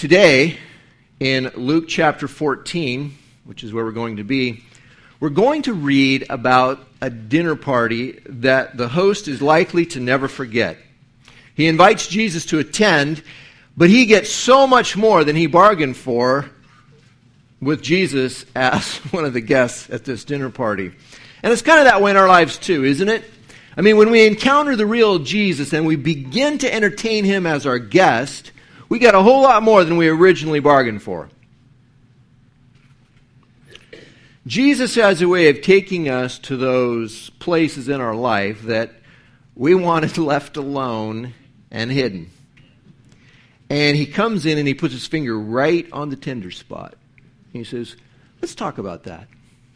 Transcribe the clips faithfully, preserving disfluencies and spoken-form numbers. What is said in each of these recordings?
Today, in Luke chapter fourteen, which is where we're going to be, we're going to read about a dinner party that the host is likely to never forget. He invites Jesus to attend, but he gets so much more than he bargained for with Jesus as one of the guests at this dinner party. And it's kind of that way in our lives too, isn't it? I mean, when we encounter the real Jesus and we begin to entertain him as our guest, we get a whole lot more than we originally bargained for. Jesus has a way of taking us to those places in our life that we wanted left alone and hidden. And he comes in and he puts his finger right on the tender spot. He says, let's talk about that.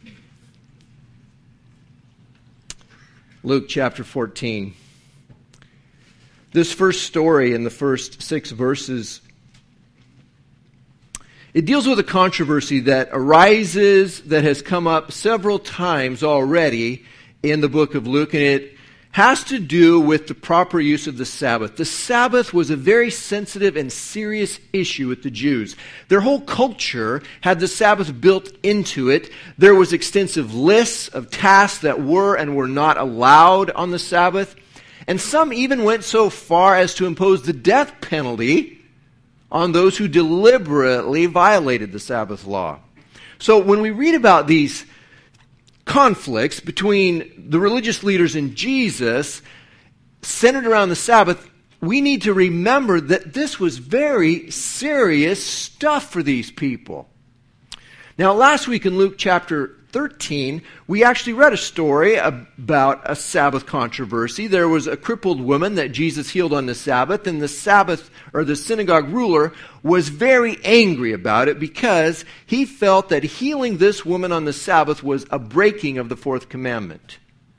Luke chapter fourteen. This first story in the first six verses, it deals with a controversy that arises, that has come up several times already in the book of Luke, and it has to do with the proper use of the Sabbath. The Sabbath was a very sensitive and serious issue with the Jews. Their whole culture had the Sabbath built into it. There was extensive lists of tasks that were and were not allowed on the Sabbath. And some even went so far as to impose the death penalty on those who deliberately violated the Sabbath law. So when we read about these conflicts between the religious leaders and Jesus centered around the Sabbath, we need to remember that this was very serious stuff for these people. Now, last week in Luke chapter thirteen, we actually read a story about a Sabbath controversy. There was a crippled woman that Jesus healed on the Sabbath, and the Sabbath, or the synagogue ruler, was very angry about it because he felt that healing this woman on the Sabbath was a breaking of the fourth commandment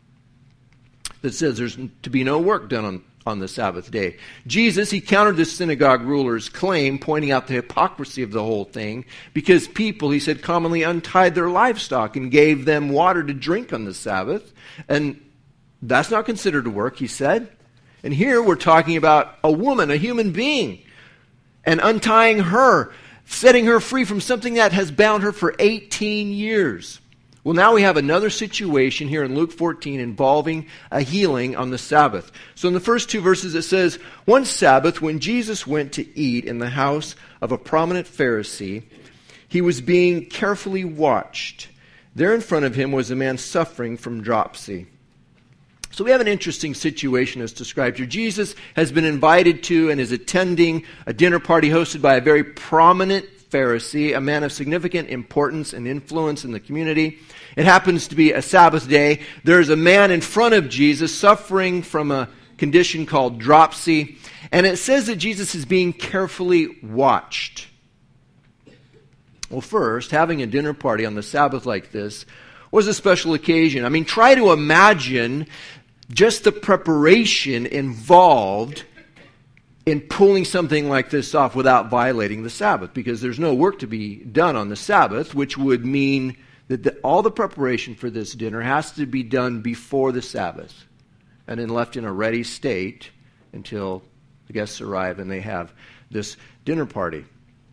that says there's to be no work done on on the Sabbath day. Jesus, he countered the synagogue ruler's claim, pointing out the hypocrisy of the whole thing, because people, he said, commonly untied their livestock and gave them water to drink on the Sabbath. And that's not considered a work, he said. And here we're talking about a woman, a human being, and untying her, setting her free from something that has bound her for eighteen years. Well, now we have another situation here in Luke fourteen involving a healing on the Sabbath. So in the first two verses it says, one Sabbath when Jesus went to eat in the house of a prominent Pharisee, he was being carefully watched. There in front of him was a man suffering from dropsy. So we have an interesting situation as described here. Jesus has been invited to and is attending a dinner party hosted by a very prominent Pharisee, a man of significant importance and influence in the community. It happens to be a Sabbath day. There's a man in front of Jesus suffering from a condition called dropsy, and it says that Jesus is being carefully watched. Well, first, having a dinner party on the Sabbath like this was a special occasion. I mean, try to imagine just the preparation involved in pulling something like this off without violating the Sabbath, because there's no work to be done on the Sabbath, which would mean that the, all the preparation for this dinner has to be done before the Sabbath and then left in a ready state until the guests arrive and they have this dinner party.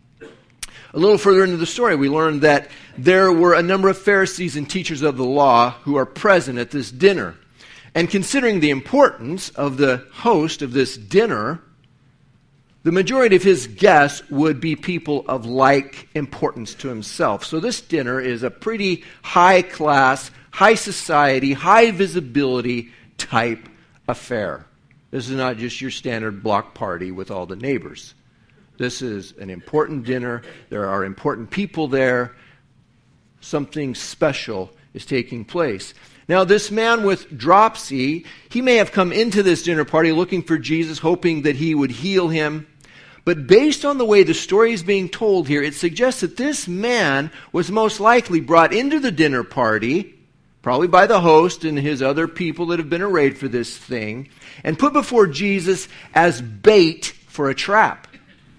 A little further into the story, we learn that there were a number of Pharisees and teachers of the law who are present at this dinner. And considering the importance of the host of this dinner, the majority of his guests would be people of like importance to himself. So this dinner is a pretty high class, high society, high visibility type affair. This is not just your standard block party with all the neighbors. This is an important dinner. There are important people there. Something special is taking place. Now, this man with dropsy, he may have come into this dinner party looking for Jesus, hoping that he would heal him. But based on the way the story is being told here, it suggests that this man was most likely brought into the dinner party, probably by the host and his other people that have been arrayed for this thing, and put before Jesus as bait for a trap.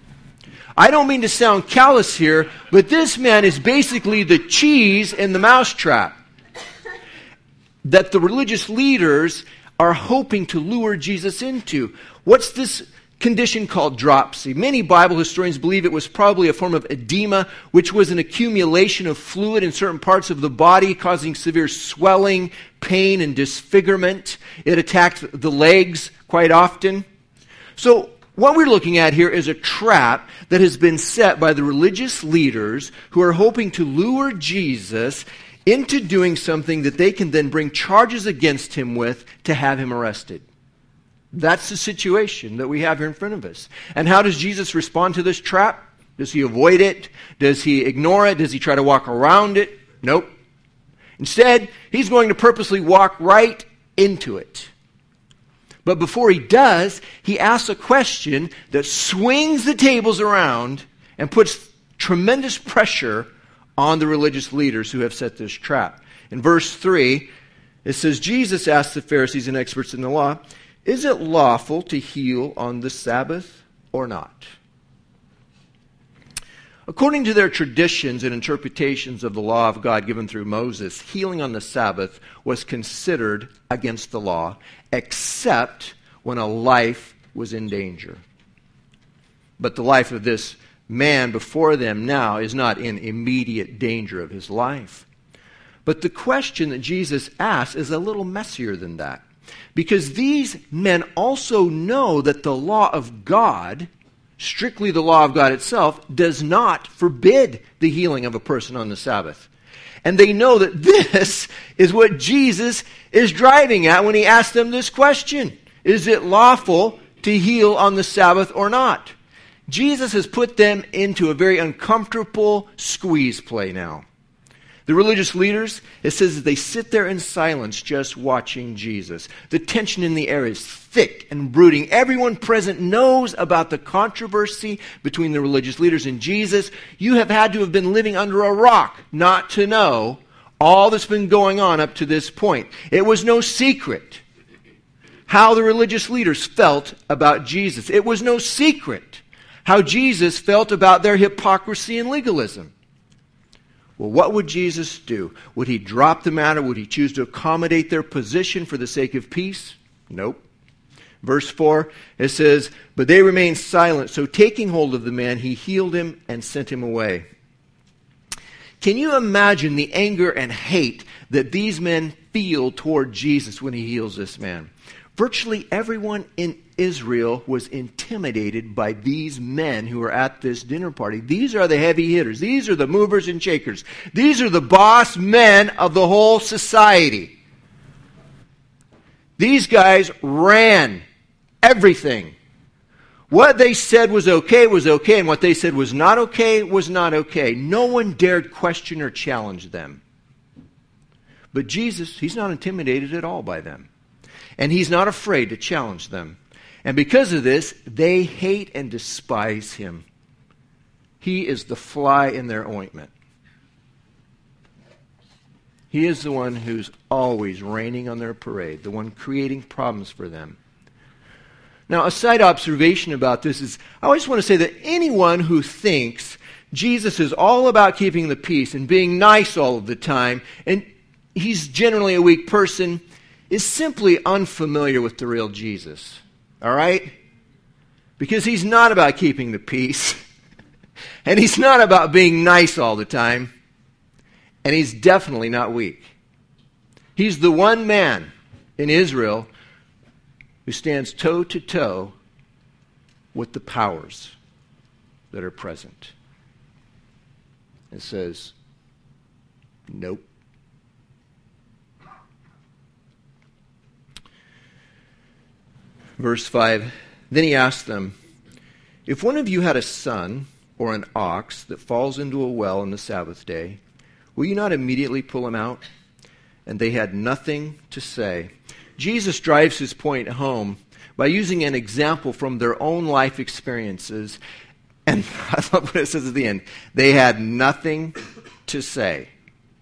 I don't mean to sound callous here, but this man is basically the cheese in the mousetrap that the religious leaders are hoping to lure Jesus into. What's this condition called dropsy. Many Bible historians believe it was probably a form of edema, which was an accumulation of fluid in certain parts of the body, causing severe swelling, pain, and disfigurement. It attacked the legs quite often. So what we're looking at here is a trap that has been set by the religious leaders who are hoping to lure Jesus into doing something that they can then bring charges against him with to have him arrested. That's the situation that we have here in front of us. And how does Jesus respond to this trap? Does he avoid it? Does he ignore it? Does he try to walk around it? Nope. Instead, he's going to purposely walk right into it. But before he does, he asks a question that swings the tables around and puts tremendous pressure on the religious leaders who have set this trap. In verse three, it says, Jesus asked the Pharisees and experts in the law, "Is it lawful to heal on the Sabbath or not?" According to their traditions and interpretations of the law of God given through Moses, healing on the Sabbath was considered against the law, except when a life was in danger. But the life of this man before them now is not in immediate danger of his life. But the question that Jesus asks is a little messier than that. Because these men also know that the law of God, strictly the law of God itself, does not forbid the healing of a person on the Sabbath. And they know that this is what Jesus is driving at when he asks them this question. Is it lawful to heal on the Sabbath or not? Jesus has put them into a very uncomfortable squeeze play now. The religious leaders, it says that they sit there in silence just watching Jesus. The tension in the air is thick and brooding. Everyone present knows about the controversy between the religious leaders and Jesus. You have had to have been living under a rock not to know all that's been going on up to this point. It was no secret how the religious leaders felt about Jesus. It was no secret how Jesus felt about their hypocrisy and legalism. Well, what would Jesus do? Would he drop the matter? Would he choose to accommodate their position for the sake of peace? Nope. Verse four, it says, "But they remained silent. So taking hold of the man, he healed him and sent him away." Can you imagine the anger and hate that these men feel toward Jesus when he heals this man? Virtually everyone in Israel was intimidated by these men who were at this dinner party. These are the heavy hitters. These are the movers and shakers. These are the boss men of the whole society. These guys ran everything. What they said was okay was okay, and what they said was not okay was not okay. No one dared question or challenge them. But Jesus, he's not intimidated at all by them. And he's not afraid to challenge them. And because of this, they hate and despise him. He is the fly in their ointment. He is the one who's always raining on their parade, the one creating problems for them. Now, a side observation about this is, I always want to say that anyone who thinks Jesus is all about keeping the peace and being nice all of the time, and he's generally a weak person, is simply unfamiliar with the real Jesus. All right? Because he's not about keeping the peace. And he's not about being nice all the time. And he's definitely not weak. He's the one man in Israel who stands toe to toe with the powers that are present. It says, nope. Verse five, then he asked them, if one of you had a son or an ox that falls into a well on the Sabbath day, will you not immediately pull him out? And they had nothing to say. Jesus drives his point home by using an example from their own life experiences. And I love what it says at the end. They had nothing to say.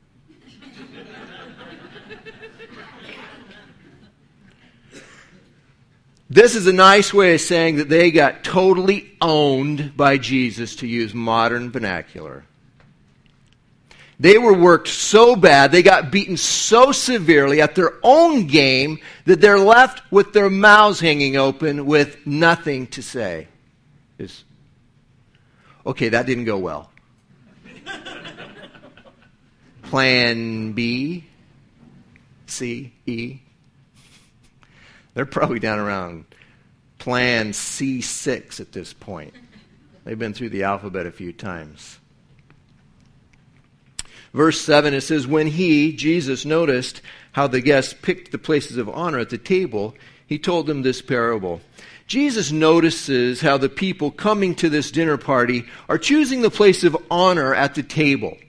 This is a nice way of saying that they got totally owned by Jesus, to use modern vernacular. They were worked so bad, they got beaten so severely at their own game that they're left with their mouths hanging open with nothing to say. It's, okay, that didn't go well. Plan B, C, E. They're probably down around plan C six at this point. They've been through the alphabet a few times. Verse seven, it says, when he, Jesus, noticed how the guests picked the places of honor at the table, he told them this parable. Jesus notices how the people coming to this dinner party are choosing the place of honor at the table.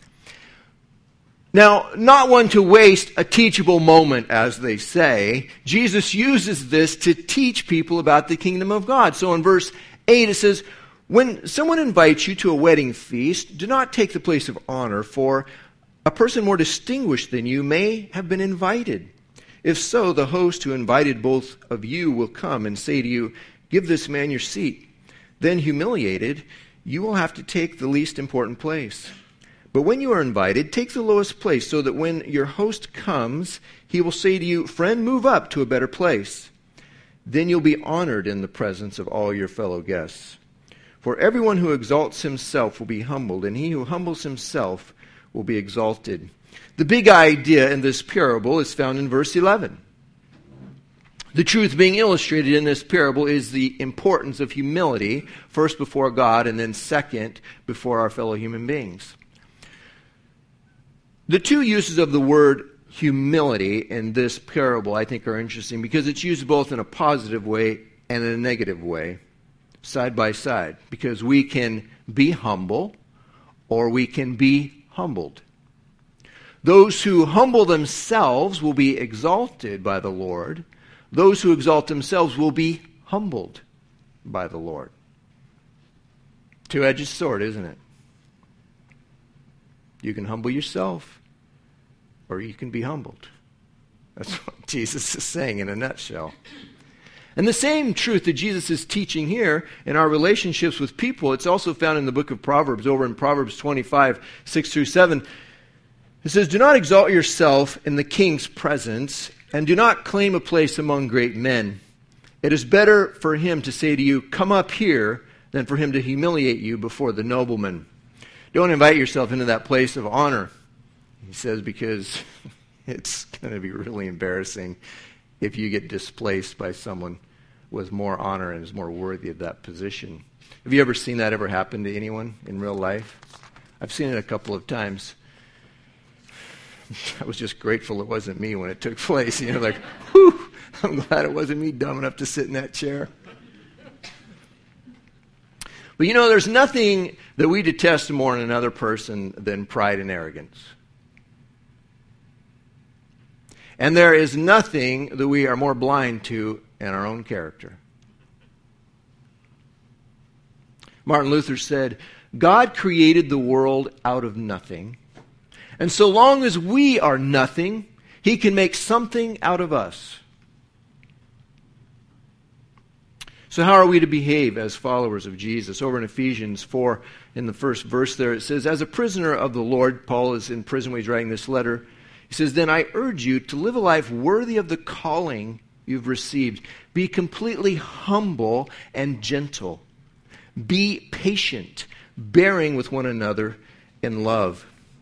Now, not one to waste a teachable moment, as they say. Jesus uses this to teach people about the kingdom of God. So in verse eight it says, when someone invites you to a wedding feast, do not take the place of honor, for a person more distinguished than you may have been invited. If so, the host who invited both of you will come and say to you, give this man your seat. Then, humiliated, you will have to take the least important place. But when you are invited, take the lowest place, so that when your host comes, he will say to you, friend, move up to a better place. Then you'll be honored in the presence of all your fellow guests. For everyone who exalts himself will be humbled, and he who humbles himself will be exalted. The big idea in this parable is found in verse eleven. The truth being illustrated in this parable is the importance of humility, first before God, and then second before our fellow human beings. The two uses of the word humility in this parable, I think, are interesting because it's used both in a positive way and in a negative way, side by side, because we can be humble or we can be humbled. Those who humble themselves will be exalted by the Lord. Those who exalt themselves will be humbled by the Lord. Two-edged sword, isn't it? You can humble yourself, or you can be humbled. That's what Jesus is saying in a nutshell. And the same truth that Jesus is teaching here in our relationships with people, it's also found in the book of Proverbs, over in Proverbs twenty-five, six through seven. It says, do not exalt yourself in the king's presence, and do not claim a place among great men. It is better for him to say to you, come up here, than for him to humiliate you before the nobleman. Don't invite yourself into that place of honor, he says, because it's going to be really embarrassing if you get displaced by someone with more honor and is more worthy of that position. Have you ever seen that ever happen to anyone in real life? I've seen it a couple of times. I was just grateful it wasn't me when it took place. You know, like, whew, I'm glad it wasn't me dumb enough to sit in that chair. But you know, there's nothing that we detest more in another person than pride and arrogance. And there is nothing that we are more blind to in our own character. Martin Luther said, God created the world out of nothing. And so long as we are nothing, he can make something out of us. So how are we to behave as followers of Jesus? Over in Ephesians four, in the first verse there, it says, as a prisoner of the Lord, Paul is in prison when he's writing this letter. He says, then I urge you to live a life worthy of the calling you've received. Be completely humble and gentle. Be patient, bearing with one another in love.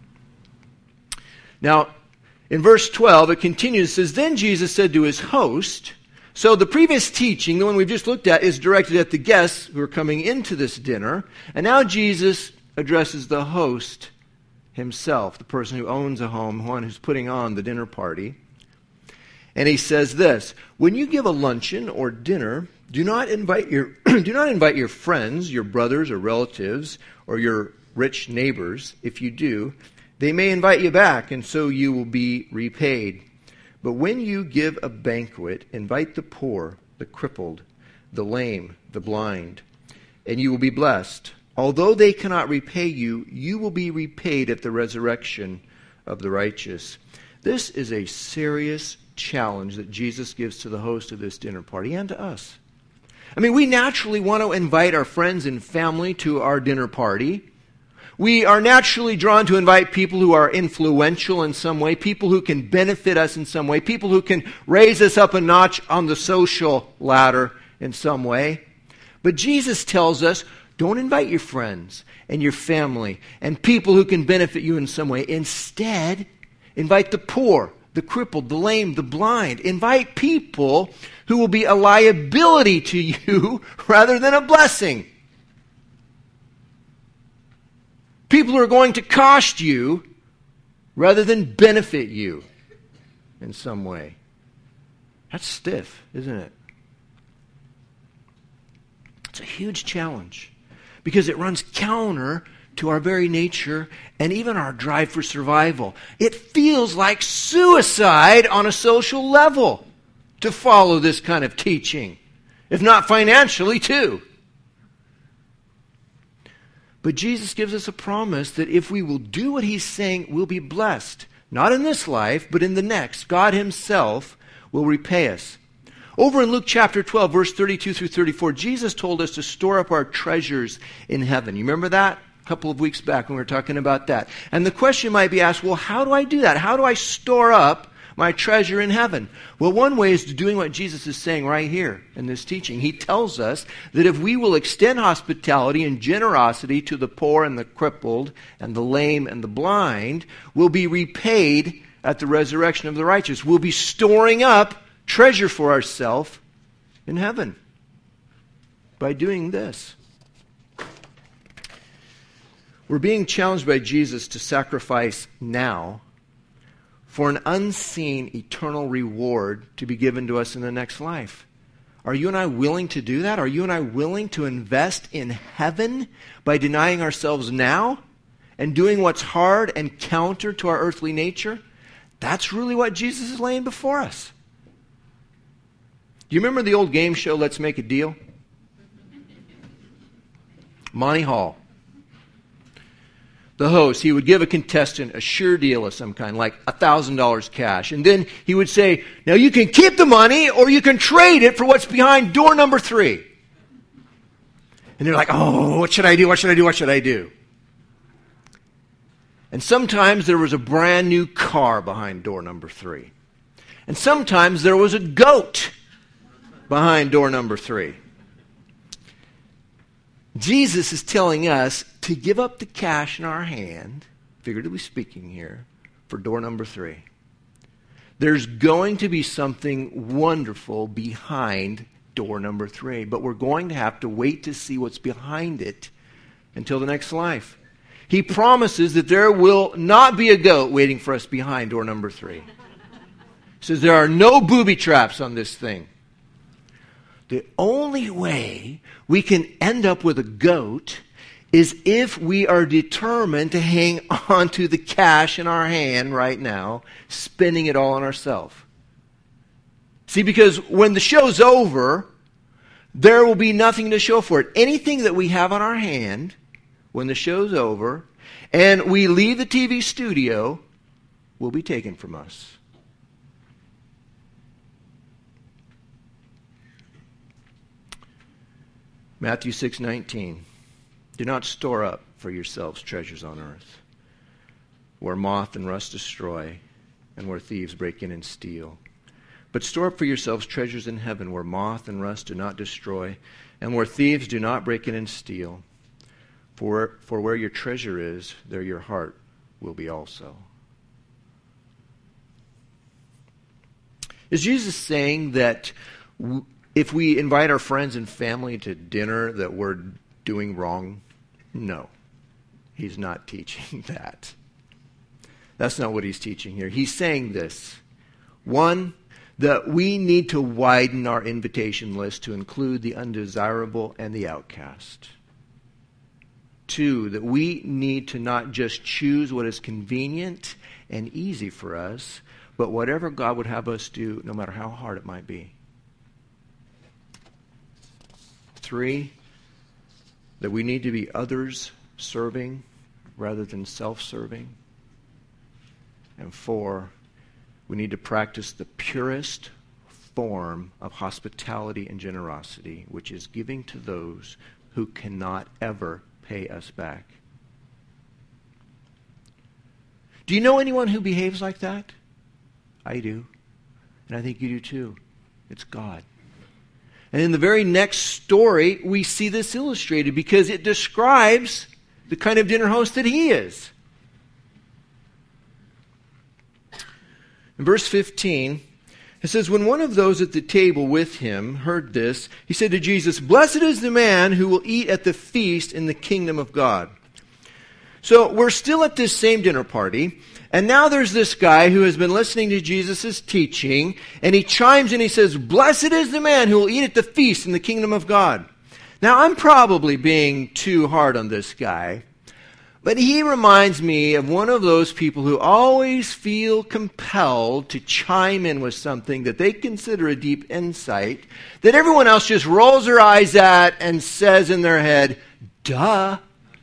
Now, in verse twelve, it continues, it says, then Jesus said to his host, so the previous teaching, the one we've just looked at, is directed at the guests who are coming into this dinner. And now Jesus addresses the host himself, the person who owns a home, one who's putting on the dinner party. And he says this, when you give a luncheon or dinner, do not invite your do not invite your friends, your brothers or relatives, or your rich neighbors. If you do, they may invite you back, and so you will be repaid. But when you give a banquet, invite the poor, the crippled, the lame, the blind, and you will be blessed. Although they cannot repay you, you will be repaid at the resurrection of the righteous. This is a serious challenge that Jesus gives to the host of this dinner party and to us. I mean, we naturally want to invite our friends and family to our dinner party. We are naturally drawn to invite people who are influential in some way, people who can benefit us in some way, people who can raise us up a notch on the social ladder in some way. But Jesus tells us, don't invite your friends and your family and people who can benefit you in some way. Instead, invite the poor, the crippled, the lame, the blind. Invite people who will be a liability to you rather than a blessing. People who are going to cost you rather than benefit you in some way. That's stiff, isn't it? It's a huge challenge because it runs counter to our very nature and even our drive for survival. It feels like suicide on a social level to follow this kind of teaching, if not financially too. But Jesus gives us a promise that if we will do what he's saying, we'll be blessed. Not in this life, but in the next. God himself will repay us. Over in Luke chapter twelve, verse thirty-two through thirty-four, Jesus told us to store up our treasures in heaven. You remember that? A couple of weeks back when we were talking about that. And the question might be asked, well, how do I do that? How do I store up my treasure in heaven? Well, one way is to doing what Jesus is saying right here in this teaching. He tells us that if we will extend hospitality and generosity to the poor and the crippled and the lame and the blind, we'll be repaid at the resurrection of the righteous. We'll be storing up treasure for ourselves in heaven by doing this. We're being challenged by Jesus to sacrifice now for an unseen eternal reward to be given to us in the next life. Are you and I willing to do that? Are you and I willing to invest in heaven by denying ourselves now and doing what's hard and counter to our earthly nature? That's really what Jesus is laying before us. Do you remember the old game show, Let's Make a Deal? Monty Hall, the host, he would give a contestant a sure deal of some kind, like one thousand dollars cash. And then he would say, now you can keep the money or you can trade it for what's behind door number three. And they're like, oh, what should I do? What should I do? What should I do? And sometimes there was a brand new car behind door number three. And sometimes there was a goat behind door number three. Jesus is telling us to give up the cash in our hand, figuratively speaking here, for door number three. There's going to be something wonderful behind door number three, but we're going to have to wait to see what's behind it until the next life. He promises that there will not be a goat waiting for us behind door number three. He says there are no booby traps on this thing. The only way we can end up with a goat is if we are determined to hang on to the cash in our hand right now, spending it all on ourselves. See, because when the show's over, there will be nothing to show for it. Anything that we have on our hand, when the show's over, and we leave the T V studio, will be taken from us. Matthew six nineteen. Do not store up for yourselves treasures on earth, where moth and rust destroy, and where thieves break in and steal. But store up for yourselves treasures in heaven, where moth and rust do not destroy, and where thieves do not break in and steal. For, for where your treasure is, there your heart will be also. Is Jesus saying that w- if we invite our friends and family to dinner that we're doing wrong? No, he's not teaching that. That's not what he's teaching here. He's saying this. One, that we need to widen our invitation list to include the undesirable and the outcast. Two, that we need to not just choose what is convenient and easy for us, but whatever God would have us do, no matter how hard it might be. Three, that we need to be others-serving rather than self-serving. And four, we need to practice the purest form of hospitality and generosity, which is giving to those who cannot ever pay us back. Do you know anyone who behaves like that? I do. And I think you do too. It's God. And in the very next story, we see this illustrated because it describes the kind of dinner host that he is. In verse fifteen, it says, when one of those at the table with him heard this, he said to Jesus, "Blessed is the man who will eat at the feast in the kingdom of God." So we're still at this same dinner party, and now there's this guy who has been listening to Jesus' teaching, and he chimes in, he says, "Blessed is the man who will eat at the feast in the kingdom of God." Now, I'm probably being too hard on this guy, but he reminds me of one of those people who always feel compelled to chime in with something that they consider a deep insight, that everyone else just rolls their eyes at and says in their head, "Duh."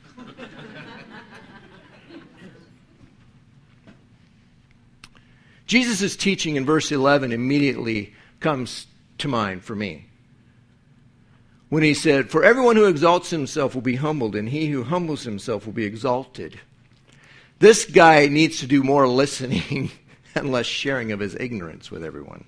Jesus' teaching in verse eleven immediately comes to mind for me. When he said, "For everyone who exalts himself will be humbled, and he who humbles himself will be exalted." This guy needs to do more listening and less sharing of his ignorance with everyone.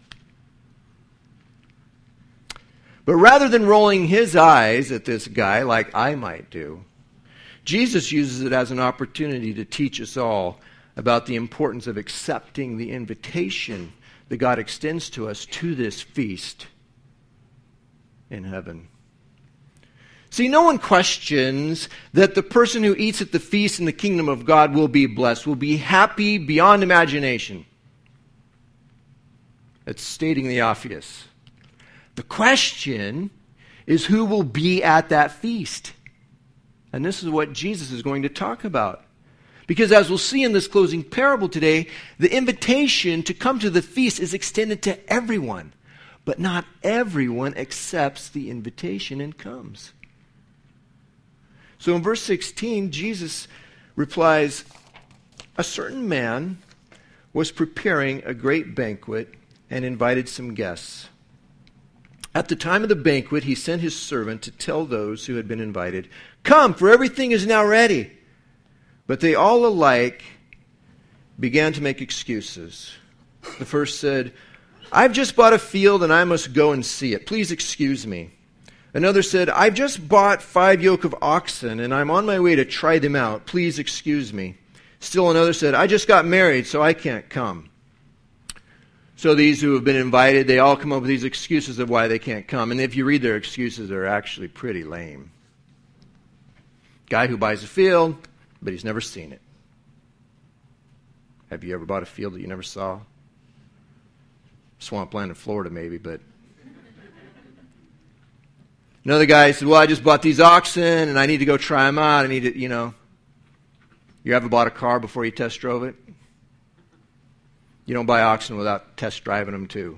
But rather than rolling his eyes at this guy like I might do, Jesus uses it as an opportunity to teach us all about the importance of accepting the invitation that God extends to us to this feast in heaven. See, no one questions that the person who eats at the feast in the kingdom of God will be blessed, will be happy beyond imagination. It's stating the obvious. The question is who will be at that feast. And this is what Jesus is going to talk about. Because as we'll see in this closing parable today, the invitation to come to the feast is extended to everyone. But not everyone accepts the invitation and comes. So in verse sixteen, Jesus replies, "A certain man was preparing a great banquet and invited some guests. At the time of the banquet, he sent his servant to tell those who had been invited, 'Come, for everything is now ready.' But they all alike began to make excuses. The first said, 'I've just bought a field and I must go and see it. Please excuse me.' Another said, 'I've just bought five yoke of oxen and I'm on my way to try them out. Please excuse me.' Still another said, 'I just got married, so I can't come.' So these who have been invited, they all come up with these excuses of why they can't come. And if you read their excuses, they're actually pretty lame. Guy who buys a field, but he's never seen it. Have you ever bought a field that you never saw? Swampland in Florida, maybe, but... Another guy said, 'Well, I just bought these oxen, and I need to go try them out. I need to, you know... You ever bought a car before you test drove it? You don't buy oxen without test driving them, too.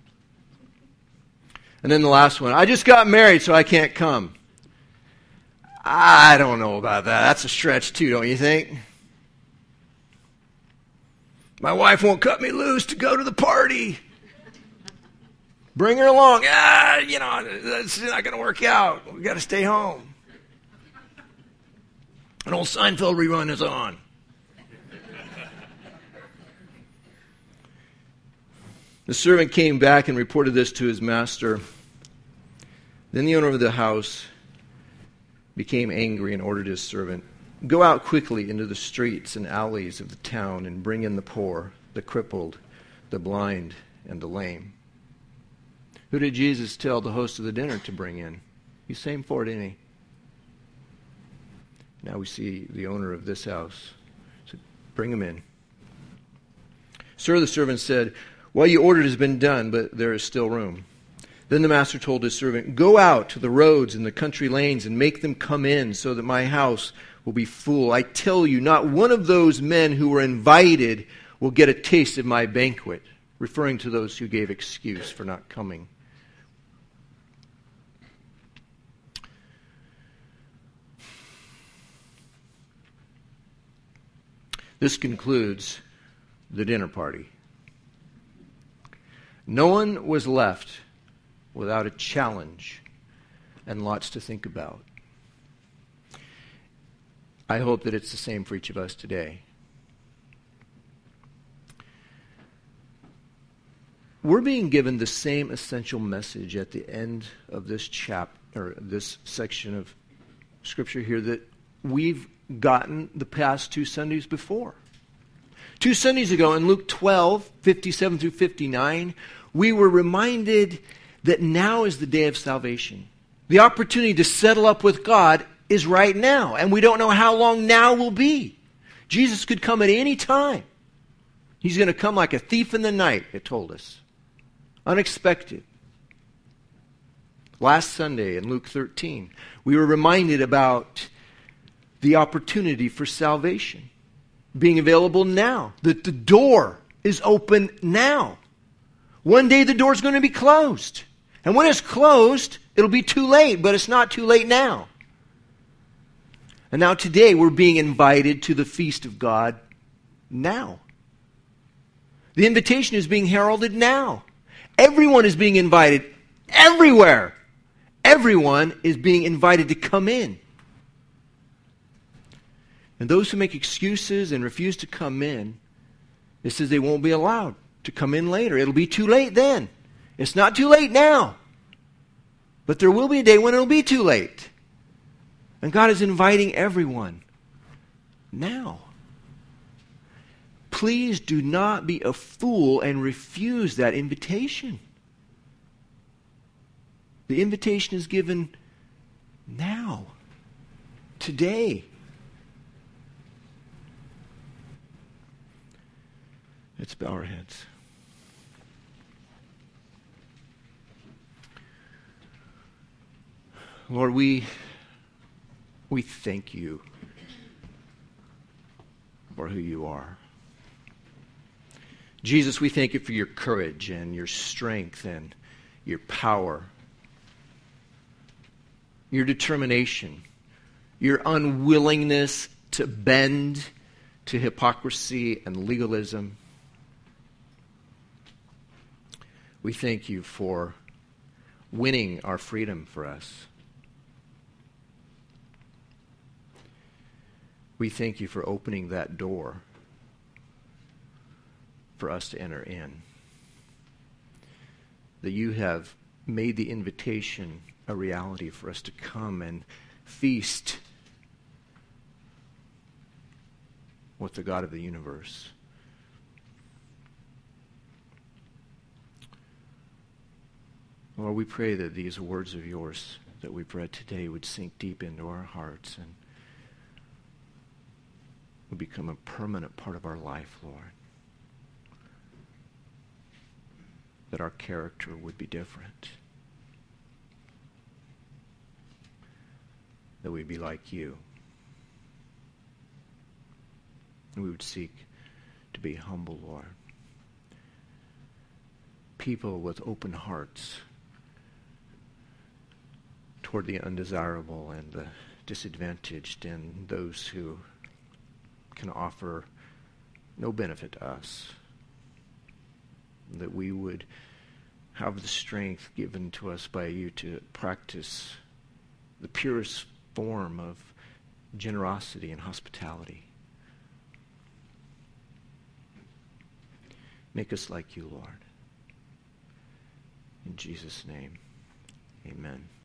And then the last one, 'I just got married, so I can't come.' I don't know about that. That's a stretch too, don't you think? 'My wife won't cut me loose to go to the party. Bring her along.' Ah, you know, it's not going to work out. We've got to stay home. An old Seinfeld rerun is on." The servant came back and reported this to his master. Then the owner of the house became angry and ordered his servant, "Go out quickly into the streets and alleys of the town and bring in the poor, the crippled, the blind, and the lame." Who did Jesus tell the host of the dinner to bring in? He's same for it, didn't he? Now we see the owner of this house. So bring him in. "Sir," the servant said, "what you ordered has been done, but there is still room." Then the master told his servant, "Go out to the roads and the country lanes and make them come in so that my house will be full. I tell you, not one of those men who were invited will get a taste of my banquet," referring to those who gave excuse for not coming. This concludes the dinner party. No one was left without a challenge and lots to think about. I hope that it's the same for each of us today. we're being given the same essential message at the end of this chapter, or this section of Scripture here, that we've gotten the past two Sundays before. Two Sundays ago in Luke twelve, fifty-seven through fifty-nine, we were reminded that now is the day of salvation. The opportunity to settle up with God is right now, and we don't know how long now will be. Jesus could come at any time. He's going to come like a thief in the night, it told us. Unexpected. Last Sunday in Luke thirteen, we were reminded about the opportunity for salvation being available now. That the door is open now. One day the door is going to be closed. And when it's closed, it'll be too late, but it's not too late now. And now today we're being invited to the feast of God now. The invitation is being heralded now. Everyone is being invited everywhere. Everyone is being invited to come in. And those who make excuses and refuse to come in, it says they won't be allowed to come in later. It'll be too late then. It's not too late now. But there will be a day when it'll be too late. And God is inviting everyone now. Please do not be a fool and refuse that invitation. The invitation is given now, today. Let's bow our heads. Lord, we, we thank you for who you are. Jesus, we thank you for your courage and your strength and your power, your determination, your unwillingness to bend to hypocrisy and legalism. We thank you for winning our freedom for us. We thank you for opening that door for us to enter in. That you have made the invitation a reality for us to come and feast with the God of the universe. Lord, we pray that these words of yours that we've read today would sink deep into our hearts and would become a permanent part of our life, Lord. That our character would be different. That we'd be like you. And we would seek to be humble, Lord. People with open hearts toward the undesirable and the disadvantaged and those who can offer no benefit to us. That we would have the strength given to us by you to practice the purest form of generosity and hospitality. Make us like you, Lord. In Jesus' name, amen.